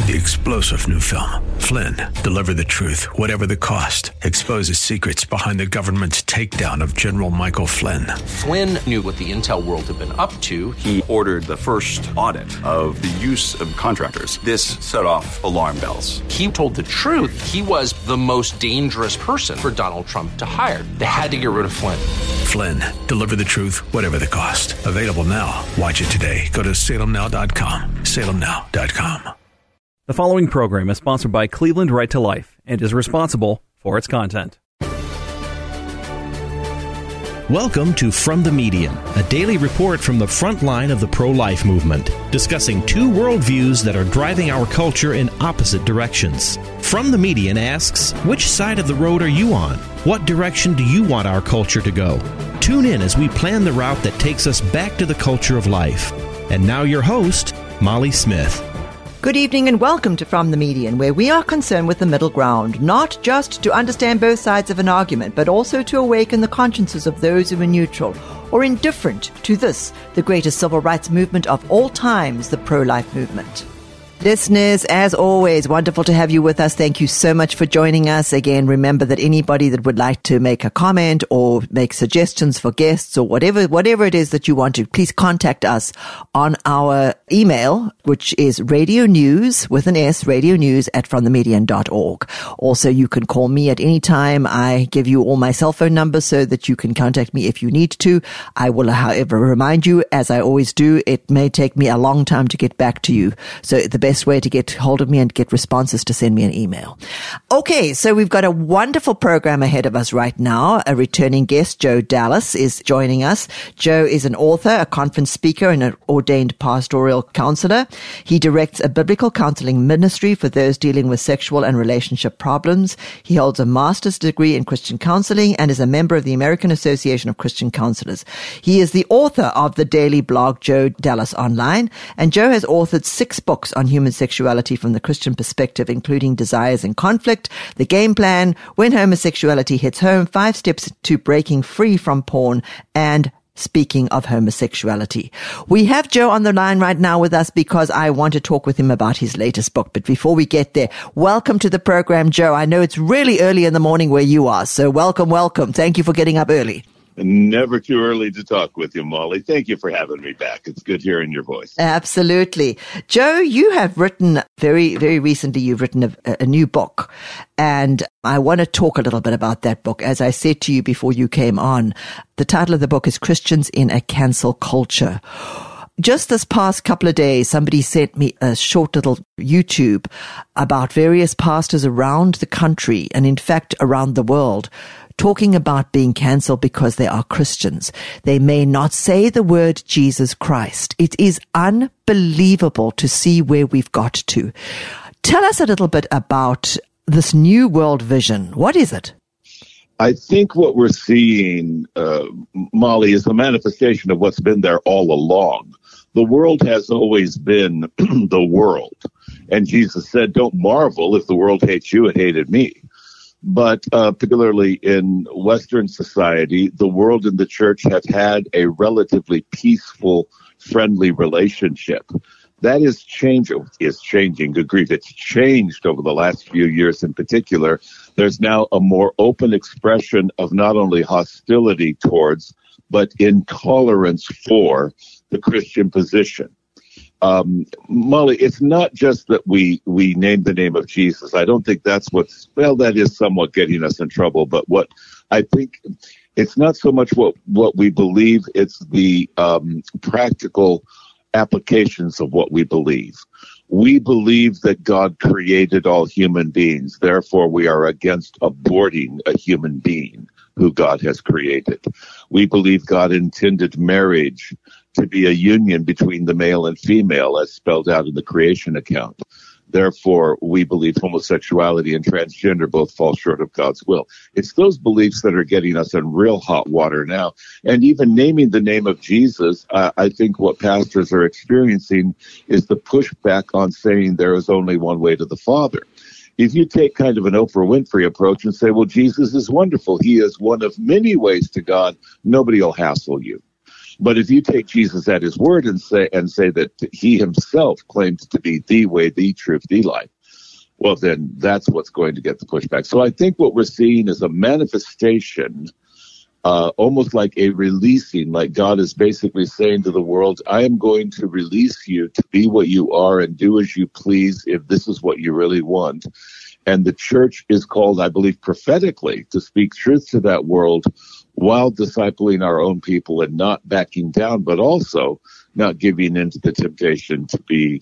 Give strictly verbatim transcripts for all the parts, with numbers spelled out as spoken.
the explosive new film, Flynn, Deliver the Truth, Whatever the Cost, exposes secrets behind the government's takedown of General Michael Flynn. Flynn knew what the intel world had been up to. He ordered the first audit of the use of contractors. This set off alarm bells. He told the truth. He was the most dangerous person for Donald Trump to hire. They had to get rid of Flynn. Flynn, Deliver the Truth, Whatever the Cost. Available now. Watch it today. Go to salem now dot com. salem now dot com. The following program is sponsored by Cleveland Right to Life and is responsible for its content. Welcome to From the Median, a daily report from the front line of the pro-life movement, discussing two worldviews that are driving our culture in opposite directions. From the Median asks, which side of the road are you on? What direction do you want our culture to go? Tune in as we plan the route that takes us back to the culture of life. And now your host, Molly Smith. Good evening and welcome to From the Median, where we are concerned with the middle ground, not just to understand both sides of an argument, but also to awaken the consciences of those who are neutral or indifferent to this, the greatest civil rights movement of all times, the pro-life movement. Listeners, as always, wonderful to have you with us. Thank you so much for joining us. Again, remember that anybody that would like to make a comment or make suggestions for guests or whatever, whatever it is that you want to, please contact us on our email, which is radio news with an S, radio news at from the median dot org. Also, you can call me at any time. I give you all my cell phone numbers so that you can contact me if you need to. I will, however, remind you, as I always do, it may take me a long time to get back to you. So the best way to get hold of me and get responses to send me an email. Okay, so we've got a wonderful program ahead of us right now. A returning guest, Joe Dallas, is joining us. Joe is an author, a conference speaker, and an ordained pastoral counselor. He directs a biblical counseling ministry for those dealing with sexual and relationship problems. He holds a master's degree in Christian counseling and is a member of the American Association of Christian Counselors. He is the author of the daily blog, Joe Dallas Online, and Joe has authored six books on human sexuality from the Christian perspective, including Desires in Conflict, The Game Plan, When Homosexuality Hits Home, Five Steps to Breaking Free from Porn, and Speaking of Homosexuality. We have Joe on the line right now with us because I want to talk with him about his latest book. But before we get there, welcome to the program, Joe. I know it's really early in the morning where you are, so welcome, welcome. Thank you for getting up early. Never too early to talk with you, Molly. Thank you for having me back. It's good hearing your voice. Absolutely. Joe, you have written very, very recently, you've written a, a new book. And I want to talk a little bit about that book. As I said to you before you came on, the title of the book is Christians in a Cancel Culture. Just this past couple of days, somebody sent me a short little YouTube about various pastors around the country and in fact around the world talking about being cancelled because they are Christians. They may not say the word Jesus Christ. It is unbelievable to see where we've got to. Tell us a little bit about this new world vision. What is it? I think what we're seeing, uh, Molly, is a manifestation of what's been there all along. The world has always been the world. And Jesus said, don't marvel if the world hates you, it hated me. But uh, particularly in Western society, the world and the church have had a relatively peaceful, friendly relationship. That is change is changing. Good grief, it's changed over the last few years in particular. There's now a more open expression of not only hostility towards, but intolerance for the Christian position. Um, Molly, it's not just that we, we name the name of Jesus. I don't think that's what's, well, that is somewhat getting us in trouble. But what I think, it's not so much what, what we believe, it's the um, practical applications of what we believe. We believe that God created all human beings. Therefore, we are against aborting a human being who God has created. We believe God intended marriage to be a union between the male and female as spelled out in the creation account. Therefore, we believe homosexuality and transgender both fall short of God's will. It's those beliefs that are getting us in real hot water now. And even naming the name of Jesus, uh, I think what pastors are experiencing is the pushback on saying there is only one way to the Father. If you take kind of an Oprah Winfrey approach and say, well, Jesus is wonderful, he is one of many ways to God, nobody will hassle you. But if you take Jesus at his word and say and say that he himself claims to be the way, the truth, the life, well, then that's what's going to get the pushback. So I think what we're seeing is a manifestation, uh, almost like a releasing, like God is basically saying to the world, I am going to release you to be what you are and do as you please if this is what you really want. And the church is called, I believe, prophetically to speak truth to that world while discipling our own people and not backing down, but also not giving in to the temptation to be,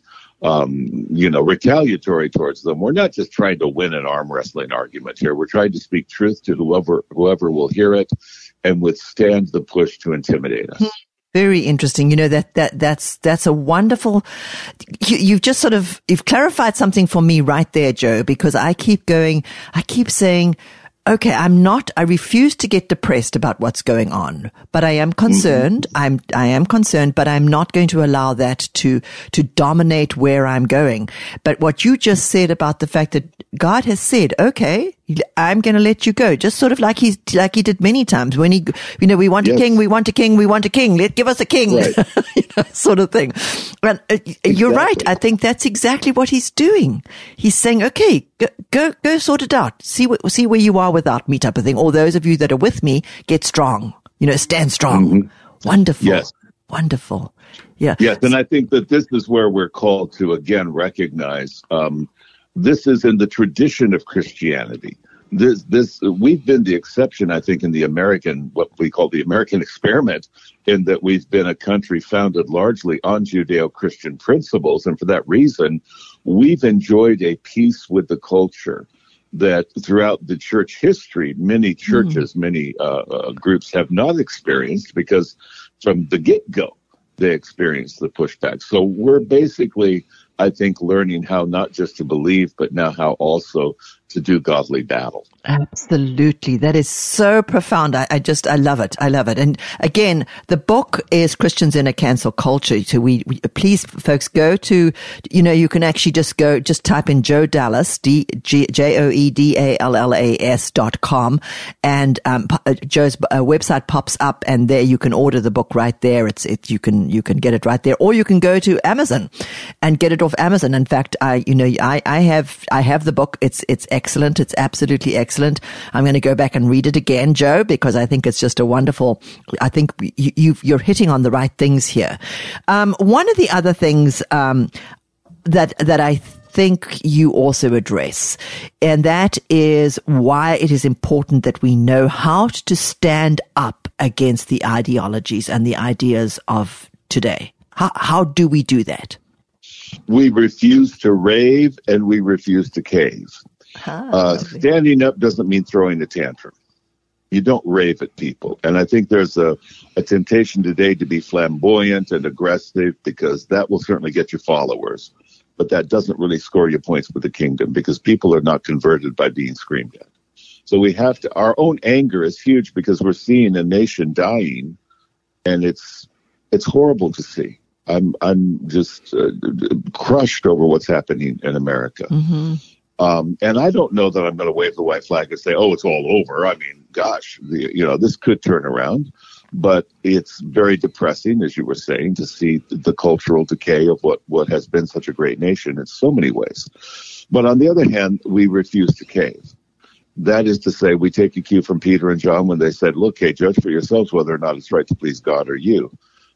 um, you know, retaliatory towards them. We're not just trying to win an arm wrestling argument here. We're trying to speak truth to whoever, whoever will hear it and withstand the push to intimidate us. Very interesting. You know, that, that, that's, that's a wonderful, you, you've just sort of, you've clarified something for me right there, Joe, because I keep going, I keep saying, okay, I'm not, I refuse to get depressed about what's going on, but I am concerned. Mm-hmm. I'm, I am concerned, but I'm not going to allow that to, to dominate where I'm going. But what you just said about the fact that God has said, okay, I'm going to let you go. Just sort of like he's, like he did many times when he, you know, we want yes. a king, we want a king, we want a king. Let, give us a king, right. you know, sort of thing. And uh, exactly. You're right. I think that's exactly what he's doing. He's saying, okay, go, go, go sort it out. See what, see where you are without me type of thing. Or those of you that are with me, get strong, you know, stand strong. Mm-hmm. Wonderful. Yes. Wonderful. Yeah. Yes. And I think that this is where we're called to again recognize, um, this is in the tradition of Christianity. This, this, we've been the exception, I think, in the American, what we call the American experiment, in that we've been a country founded largely on Judeo-Christian principles. And for that reason, we've enjoyed a peace with the culture that throughout the church history, many churches, mm. many uh, uh, groups have not experienced, because from the get-go, they experienced the pushback. So we're basically, I think, learning how not just to believe, but now how also to do godly battle. Absolutely. That is so profound. I, I just, I love it. I love it. And again, the book is Christians in a Cancel Culture. So we, we please, folks, go to, you know, you can actually just go, just type in Joe Dallas, D, G, J O E D A L L A S dot com. And, um, Joe's uh, website pops up, and there you can order the book right there. It's, it, you can, you can get it right there, or you can go to Amazon and get it off Amazon. In fact, I, you know, I, I have, I have the book. It's, it's excellent. It's absolutely excellent. I'm going to go back and read it again, Joe, because I think it's just a wonderful, I think you, you've, you're hitting on the right things here. Um, one of the other things, um, that, that I think you also address, and that is why it is important that we know how to stand up against the ideologies and the ideas of today. How, how do we do that? We refuse to rave and we refuse to cave. Ah, uh, standing up doesn't mean throwing a tantrum. You don't rave at people. And I think there's a, a temptation today to be flamboyant and aggressive, because that will certainly get you followers. But that doesn't really score you points with the kingdom, because people are not converted by being screamed at. So we have to, our own anger is huge, because we're seeing a nation dying, and it's, it's horrible to see. I'm, I'm just uh, crushed over what's happening in America. Mm-hmm. Um, and I don't know that I'm going to wave the white flag and say, oh, it's all over. I mean, gosh, the, you know, this could turn around, but it's very depressing, as you were saying, to see the cultural decay of what, what has been such a great nation in so many ways. But on the other hand, we refuse to cave. That is to say, we take a cue from Peter and John when they said, look, hey, judge for yourselves whether or not it's right to please God or you.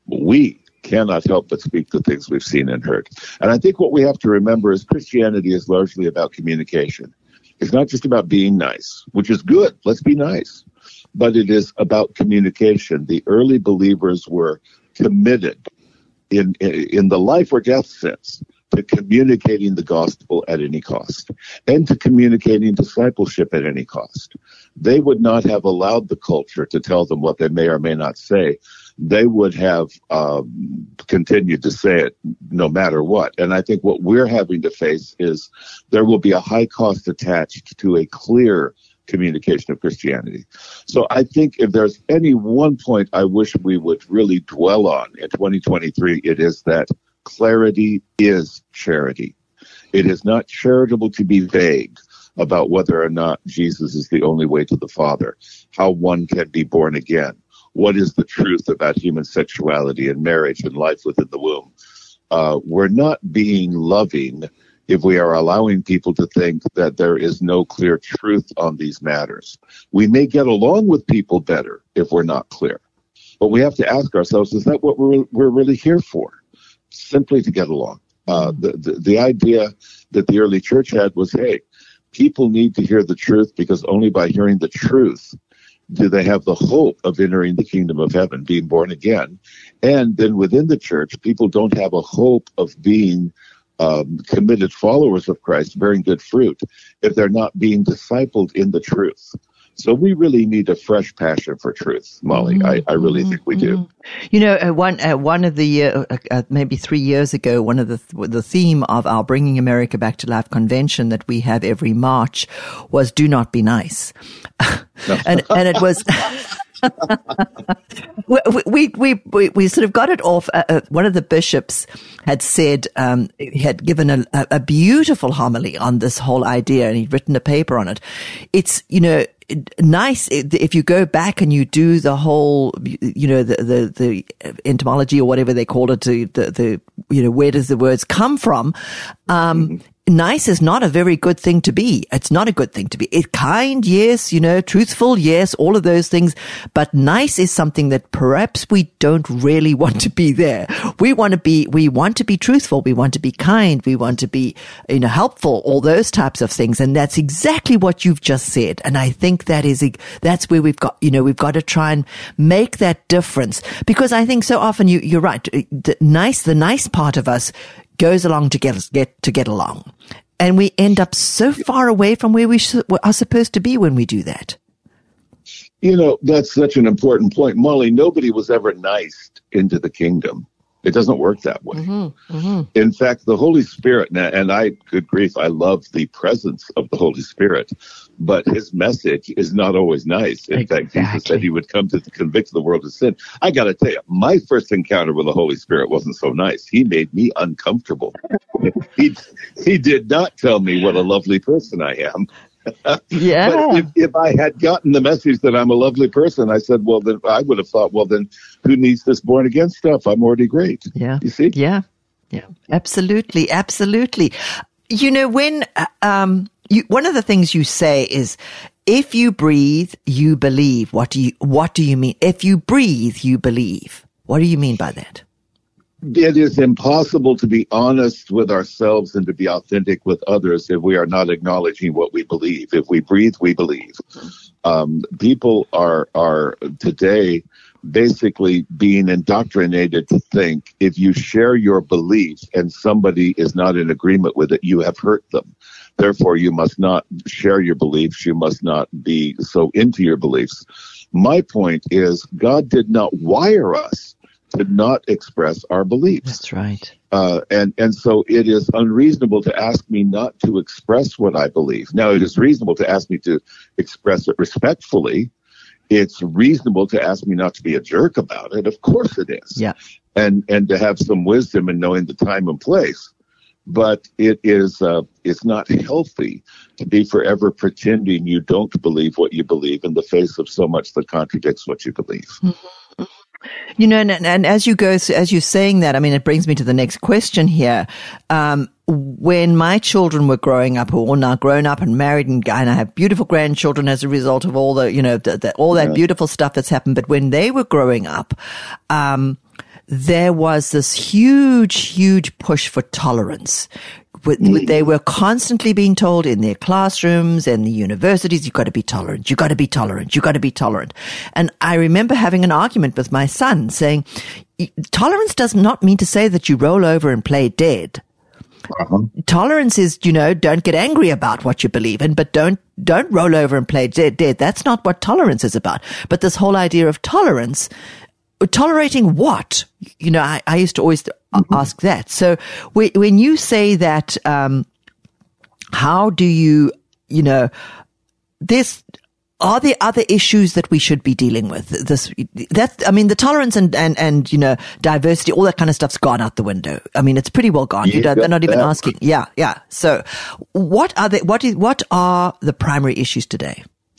We cannot help but speak the things we've seen and heard. And I think what we have to remember is Christianity is largely about communication. It's not just about being nice, which is good. Let's be nice. But it is about communication. The early believers were committed in, in, in the life or death sense to communicating the gospel at any cost, and to communicating discipleship at any cost. They would not have allowed the culture to tell them what they may or may not say. They would have um, continued to say it no matter what. And I think what we're having to face is there will be a high cost attached to a clear communication of Christianity. So I think if there's any one point I wish we would really dwell on in twenty twenty-three, it is that clarity is charity. It is not charitable to be vague about whether or not Jesus is the only way to the Father, how one can be born again, what is the truth about human sexuality and marriage and life within the womb. Uh, we're not being loving if we are allowing people to think that there is no clear truth on these matters. We may get along with people better if we're not clear. But we have to ask ourselves, is that what we're, we're really here for? Simply to get along. Uh, the, the, the idea that the early church had was, hey, people need to hear the truth because only by hearing the truth do they have the hope of entering the kingdom of heaven, being born again. And then within the church, people don't have a hope of being um, committed followers of Christ, bearing good fruit, if they're not being discipled in the truth. So we really need a fresh passion for truth, Molly. Mm-hmm. I, I really think we do. You know, uh, one uh, one of the uh, uh, maybe three years ago, one of the th- the theme of our Bringing America Back to Life convention that we have every March was "Do not be nice," and and it was. we, we, we, we sort of got it off. Uh, uh, one of the bishops had said, um, he had given a, a beautiful homily on this whole idea, and he'd written a paper on it. It's, you know, nice if you go back and you do the whole, you know, the, the, the etymology or whatever they called it, the, the, the you know, where does the words come from? Um, mm-hmm. Nice is not a very good thing to be. It's not a good thing to be. It kind, yes, you know, truthful, yes, all of those things. But nice is something that perhaps we don't really want to be there. We want to be, we want to be truthful. We want to be kind. We want to be, you know, helpful, all those types of things. And that's exactly what you've just said. And I think that is, that's where we've got, you know, we've got to try and make that difference, because I think so often you, you're right. The nice, the nice part of us goes along to get, get to get along. And we end up so far away from where we sh- are supposed to be when we do that. You know, that's such an important point. Molly, nobody was ever nice into the kingdom. It doesn't work that way. Mm-hmm, mm-hmm. In fact, the Holy Spirit, and I, good grief, I love the presence of the Holy Spirit, but his message is not always nice. In exactly. fact, Jesus said he would come to convict the world of sin. I got to tell you, my first encounter with the Holy Spirit wasn't so nice. He made me uncomfortable. he, he did not tell me what a lovely person I am. Yeah. But if, if I had gotten the message that I'm a lovely person, I said, well, then I would have thought, well, then who needs this born again stuff? I'm already great. Yeah. You see? Yeah. Yeah. Absolutely. Absolutely. You know, when, um, you, one of the things you say is, if you breathe, you believe. What do you, what do you mean? If you breathe, you believe. What do you mean by that? It is impossible to be honest with ourselves and to be authentic with others if we are not acknowledging what we believe. If we breathe, we believe. Um, people are are today basically being indoctrinated to think if you share your beliefs and somebody is not in agreement with it, you have hurt them. Therefore, you must not share your beliefs. You must not be so into your beliefs. My point is, God did not wire us to not express our beliefs. That's right. Uh, and, and so it is unreasonable to ask me not to express what I believe. Now, it is reasonable to ask me to express it respectfully. It's reasonable to ask me not to be a jerk about it. Of course it is. Yeah. And, and to have some wisdom in knowing the time and place. But it is, uh, it's not healthy to be forever pretending you don't believe what you believe in the face of so much that contradicts what you believe. Mm-hmm. You know, and, and as you go, as you're saying that, I mean, it brings me to the next question here. Um, when my children were growing up, who are all now grown up and married, and, and I have beautiful grandchildren as a result of all the, you know, the, the, all that yeah. beautiful stuff that's happened. But when they were growing up, um, there was this huge, huge push for tolerance. They were constantly being told in their classrooms and the universities, you've got to be tolerant, you've got to be tolerant, you've got to be tolerant. And I remember having an argument with my son saying, tolerance does not mean to say that you roll over and play dead. Uh-huh. Tolerance is, you know, don't get angry about what you believe in, but don't, don't roll over and play dead, dead. That's not what tolerance is about. But this whole idea of tolerance, tolerating what? You know, I, I used to always mm-hmm. ask that. So we, when you say that, um, how do you, you know, this, are there other issues that we should be dealing with? This, that, I mean, the tolerance and, and, and, you know, diversity, all that kind of stuff's gone out the window. I mean, it's pretty well gone. You don't, they're not even asking. Yeah. Yeah. So what are the, what is, what are the primary issues today?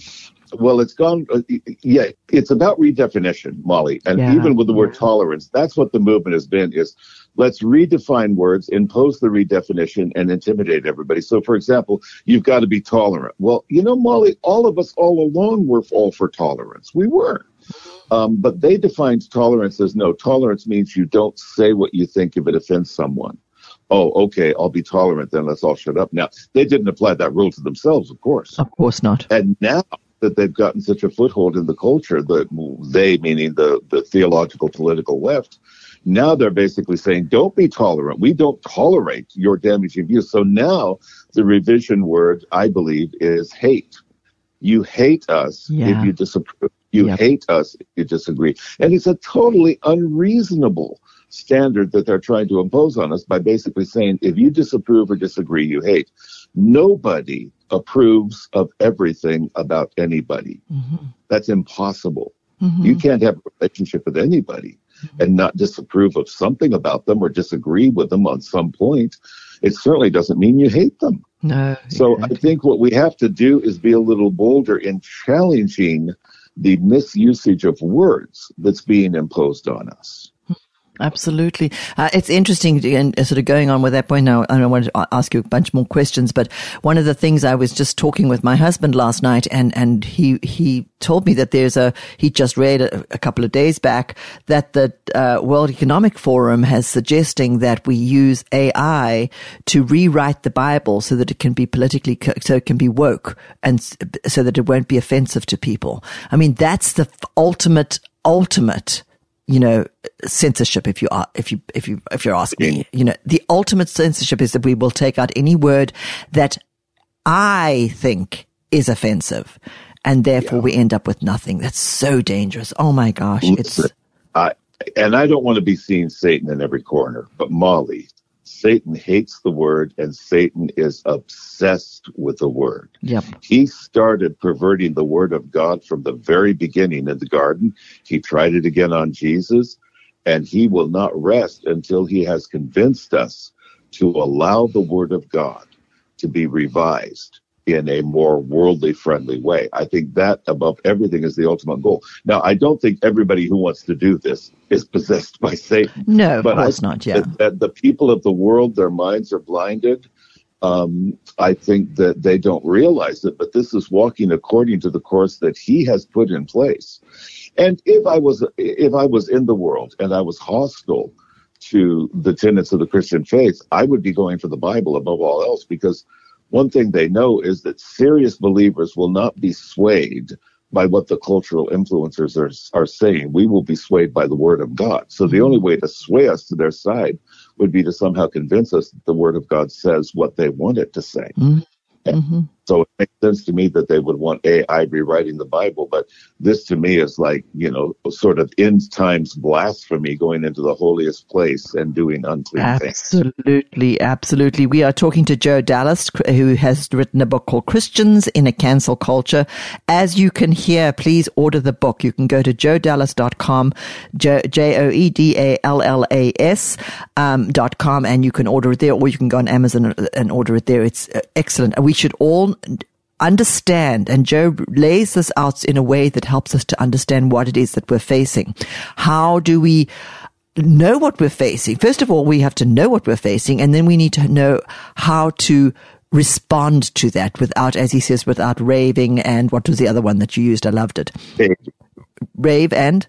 Well, it's gone. Uh, yeah, it's about redefinition, Molly. And yeah. even with the word tolerance, that's what the movement has been, is let's redefine words, impose the redefinition, and intimidate everybody. So, for example, you've got to be tolerant. Well, you know, Molly, all of us all along were all for tolerance. We were. Um, but they defined tolerance as, no, tolerance means you don't say what you think if it offends someone. Oh, okay, I'll be tolerant then. Let's all shut up. Now, they didn't apply that rule to themselves, of course. Of course not. And now that they've gotten such a foothold in the culture, that they, meaning the, the theological political left, now they're basically saying, don't be tolerant. We don't tolerate your damaging views. So now the revision word, I believe, is hate. You hate us yeah. if you disapprove. You yep. hate us if you disagree. And it's a totally unreasonable standard that they're trying to impose on us by basically saying, if you disapprove or disagree, you hate. Nobody approves of everything about anybody. Mm-hmm. That's impossible. Mm-hmm. You can't have a relationship with anybody mm-hmm. and not disapprove of something about them or disagree with them on some point. It certainly doesn't mean you hate them. No. So exactly. I think what we have to do is be a little bolder in challenging the misusage of words that's being imposed on us. Absolutely. Uh, it's interesting, and sort of going on with that point now, and I want to ask you a bunch more questions, but one of the things I was just talking with my husband last night, and, and he, he told me that there's a, he just read a, a couple of days back that the uh, World Economic Forum has suggesting that we use A I to rewrite the Bible so that it can be politically, co- so it can be woke, and so that it won't be offensive to people. I mean, that's the ultimate, ultimate you know, censorship, if you are, if you, if you, if you're asking me, you know, the ultimate censorship is that we will take out any word that I think is offensive, and therefore yeah. we end up with nothing. That's so dangerous. Oh my gosh. Listen, it's, I, and I don't want to be seeing Satan in every corner, but Molly, Satan hates the word, and Satan is obsessed with the word. Yep. He started perverting the word of God from the very beginning in the garden. He tried it again on Jesus, and he will not rest until he has convinced us to allow the word of God to be revised in a more worldly friendly way. I think that above everything is the ultimate goal. Now, I don't think everybody who wants to do this is possessed by Satan. No, of but course I, not, yeah. That, that the people of the world, their minds are blinded. Um, I think that they don't realize it, but this is walking according to the course that he has put in place. And if I was, if I was in the world and I was hostile to the tenets of the Christian faith, I would be going for the Bible above all else, because one thing they know is that serious believers will not be swayed by what the cultural influencers are, are saying. We will be swayed by the word of God. So the only way to sway us to their side would be to somehow convince us that the word of God says what they want it to say. Mm-hmm. Mm-hmm. So it makes sense to me that they would want A I rewriting the Bible, but this to me is like, you know, sort of end times blasphemy, going into the holiest place and doing unclean absolutely, things. Absolutely, absolutely. We are talking to Joe Dallas, who has written a book called Christians in a Cancel Culture. As you can hear, please order the book. You can go to joe dallas dot com, J O E D A L L A S um, dot com, and you can order it there, or you can go on Amazon and order it there. It's excellent. And we should all understand, and Joe lays this out in a way that helps us to understand what it is that we're facing. How do we know what we're facing? First of all, we have to know what we're facing, and then we need to know how to respond to that without, as he says, without raving. And what was the other one that you used? I loved it. Caving. Rave and?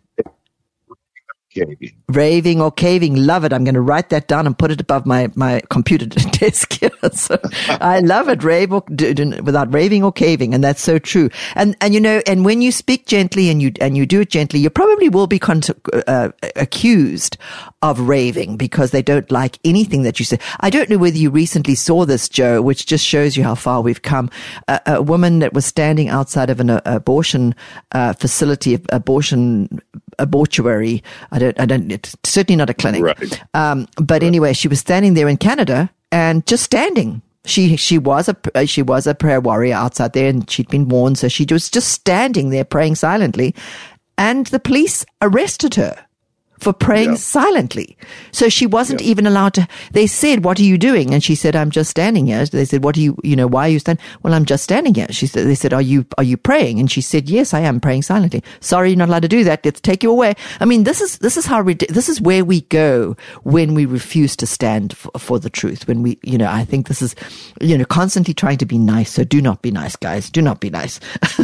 Caving. Raving or caving. Love it. I'm going to write that down and put it above my, my computer desk here. So I love it. Rave or, do, do, without raving or caving. And that's so true. And, and you know, and when you speak gently and you, and you do it gently, you probably will be con- uh, accused of raving because they don't like anything that you say. I don't know whether you recently saw this, Joe, which just shows you how far we've come. A, a woman that was standing outside of an uh, abortion uh, facility, abortion abortuary. I don't, I don't, it's certainly not a clinic. Right. Um, but right. Anyway, she was standing there in Canada and just standing. She, she was a, she was a prayer warrior outside there, and she'd been warned. So she was just standing there praying silently, and the police arrested her for praying Yeah. silently. So she wasn't Yeah. even allowed to, they said, what are you doing? And she said, I'm just standing here. They said, what are you, you know, why are you standing? Well, I'm just standing here. She said, they said, are you, are you praying? And she said, yes, I am praying silently. Sorry, you're not allowed to do that. Let's take you away. I mean, this is, this is how, this is where we go when we refuse to stand for, for the truth. When we, you know, I think this is, you know, constantly trying to be nice. So do not be nice, guys. Do not be nice.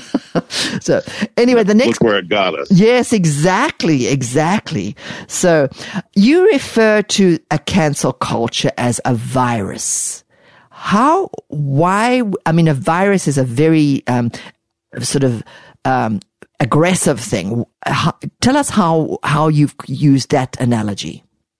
So anyway, the next. Look where it got us. Yes, exactly, exactly. So you refer to a cancel culture as a virus. How, why, I mean, a virus is a very um, sort of um, aggressive thing. How, tell us how, how you've used that analogy.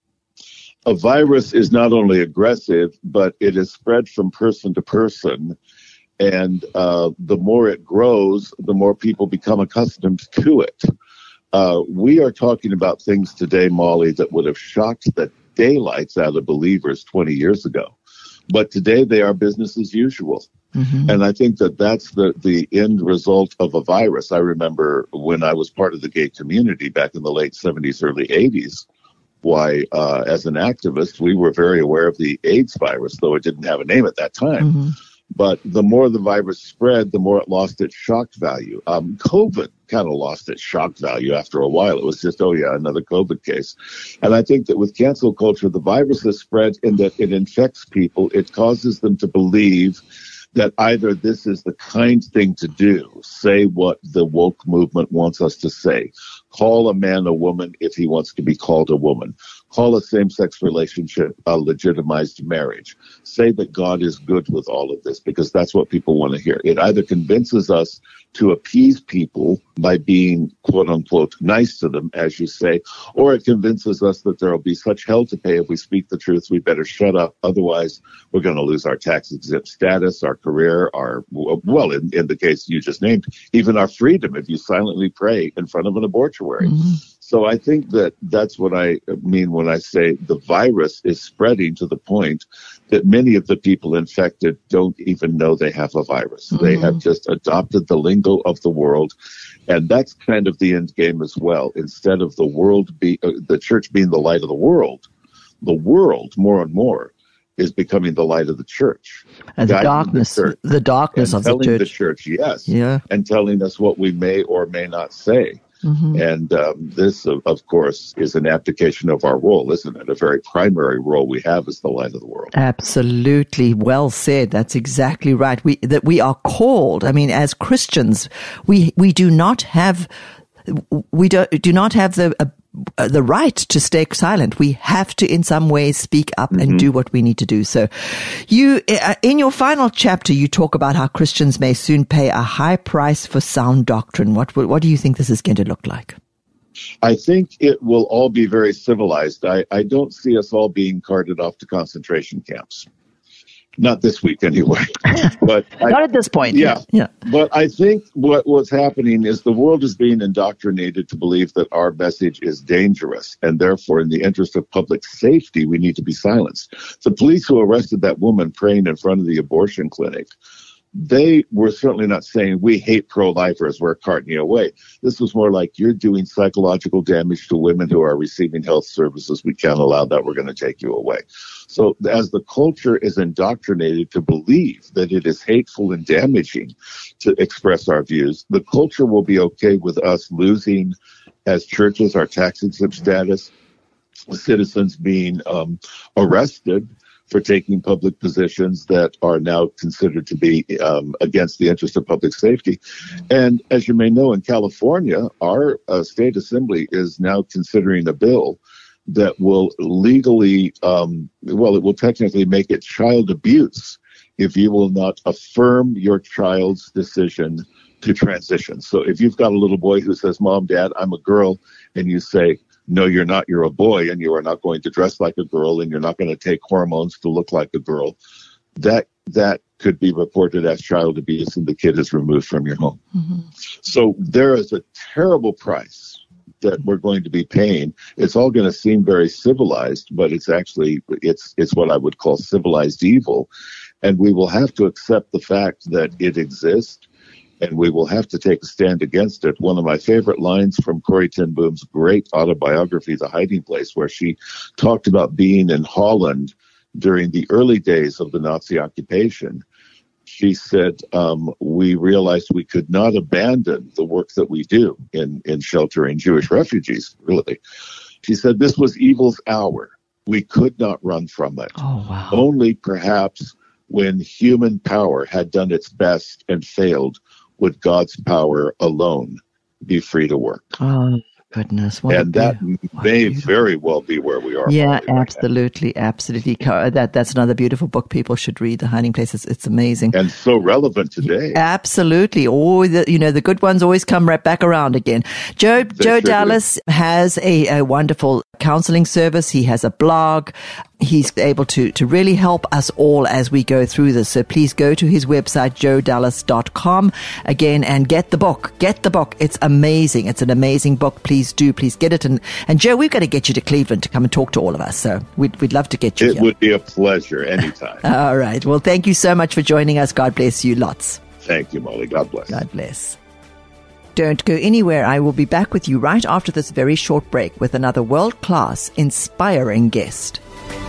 A virus is not only aggressive, but it is spread from person to person. And uh, the more it grows, the more people become accustomed to it. Uh, we are talking about things today, Molly, that would have shocked the daylights out of believers twenty years ago. But today they are business as usual. Mm-hmm. And I think that that's the, the end result of a virus. I remember when I was part of the gay community back in the late seventies, early eighties, why, uh, as an activist, we were very aware of the AIDS virus, though it didn't have a name at that time. Mm-hmm. But the more the virus spread, the more it lost its shock value. Um, COVID kind of lost its shock value after a while. It was just, oh, yeah, another COVID case. And I think that with cancel culture, the virus has spread in that it infects people. It causes them to believe that either this is the kind thing to do, say what the woke movement wants us to say, call a man a woman if he wants to be called a woman, call a same-sex relationship a legitimized marriage, say that God is good with all of this, because that's what people want to hear. It either convinces us to appease people by being, quote unquote, nice to them, as you say, or it convinces us that there will be such hell to pay if we speak the truth, we better shut up. Otherwise, we're going to lose our tax exempt status, our career, our, well, in, in the case you just named, even our freedom if you silently pray in front of an abortuary. Mm-hmm. So I think that that's what I mean when I say the virus is spreading to the point that many of the people infected don't even know they have a virus. Mm-hmm. They have just adopted the lingo of the world. And that's kind of the end game as well. Instead of the world be, uh, the church being the light of the world, the world more and more is becoming the light of the church. And the darkness, the, the darkness of the church. Telling the church, yes. Yeah. And telling us what we may or may not say. Mm-hmm. And um, this, of, of course, is an abdication of our role, isn't it? A very primary role we have as the light of the world. Absolutely. Well said. That's exactly right. We, that we are called. I mean, as Christians, we, we do not have, we do, do not have the, uh, Uh, the right to stay silent. We have to in some ways speak up mm-hmm. and do what we need to do. So you, uh, in your final chapter, you talk about how Christians may soon pay a high price for sound doctrine. What, what do you think this is going to look like? I think it will all be very civilized. I, I don't see us all being carted off to concentration camps. Not this week, anyway. But Not I, at this point. Yeah. yeah. But I think what what's happening is the world is being indoctrinated to believe that our message is dangerous, and therefore, in the interest of public safety, we need to be silenced. The police who arrested that woman praying in front of the abortion clinic, they were certainly not saying, we hate pro-lifers, we're carting you away. This was more like, you're doing psychological damage to women who are receiving health services. We can't allow that. We're going to take you away. So as the culture is indoctrinated to believe that it is hateful and damaging to express our views, the culture will be okay with us losing, as churches, our tax exempt status, citizens being um, arrested for taking public positions that are now considered to be um, against the interest of public safety. And as you may know, in California, our uh, state assembly is now considering a bill that will legally, um, well, it will technically make it child abuse if you will not affirm your child's decision to transition. So if you've got a little boy who says, Mom, Dad, I'm a girl, and you say, no, you're not, you're a boy, and you are not going to dress like a girl, and you're not going to take hormones to look like a girl, that that could be reported as child abuse, and the kid is removed from your home. Mm-hmm. So there is a terrible price that we're going to be paying. It's all going to seem very civilized, but it's actually, it's it's what I would call civilized evil. And we will have to accept the fact that it exists. and we will have to take a stand against it. One of my favorite lines from Corrie ten Boom's great autobiography, The Hiding Place, where she talked about being in Holland during the early days of the Nazi occupation. She said, um, we realized we could not abandon the work that we do in, in sheltering Jewish refugees, really. She said, this was evil's hour. We could not run from it. Oh, wow. Only perhaps when human power had done its best and failed would God's power alone be free to work. Oh, goodness. What and that be- may very well be where we are. Yeah, absolutely, right absolutely. That That's another beautiful book people should read, The Hiding Place. It's, it's amazing. And so relevant today. Absolutely. All the, you know, the good ones always come right back around again. Joe, they Joe sure Dallas do. has a, a wonderful counseling service. He has a blog. He's able to, to really help us all as we go through this. So please go to his website, joe dallas dot com again, and get the book. Get the book. It's amazing. It's an amazing book. Please do. Please get it. And, and Joe, we've got to get you to Cleveland to come and talk to all of us. So we'd, we'd love to get you It here. would be a pleasure anytime. All right. Well, thank you so much for joining us. God bless you lots. Thank you, Molly. God bless. God bless. Don't go anywhere. I will be back with you right after this very short break with another world-class, inspiring guest.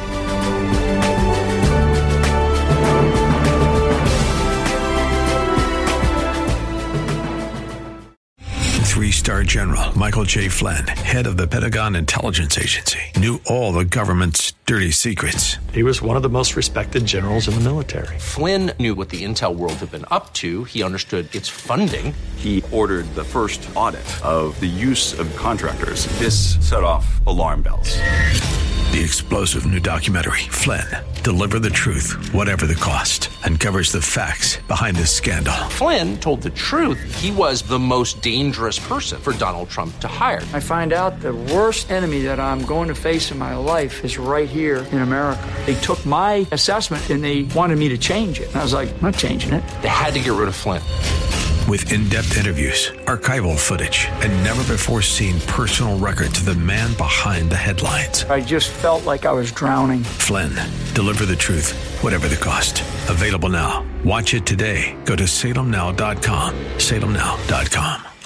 Three-star General Michael J. Flynn, head of the Pentagon Intelligence Agency, knew all the government's dirty secrets. He was one of the most respected generals in the military. Flynn knew what the intel world had been up to. He understood its funding. He ordered the first audit of the use of contractors. This set off alarm bells. The explosive new documentary, Flynn, Deliver the Truth, Whatever the Cost, uncovers the facts behind this scandal. Flynn told the truth. He was the most dangerous person for Donald Trump to hire. I find out the worst enemy that I'm going to face in my life is right here in America. They took my assessment and they wanted me to change it. And I was like, I'm not changing it. They had to get rid of Flynn. With in-depth interviews, archival footage, and never-before-seen personal records of the man behind the headlines. I just felt like I was drowning. Flynn, Deliver the Truth, Whatever the Cost. Available now. Watch it today. Go to salem now dot com. salem now dot com.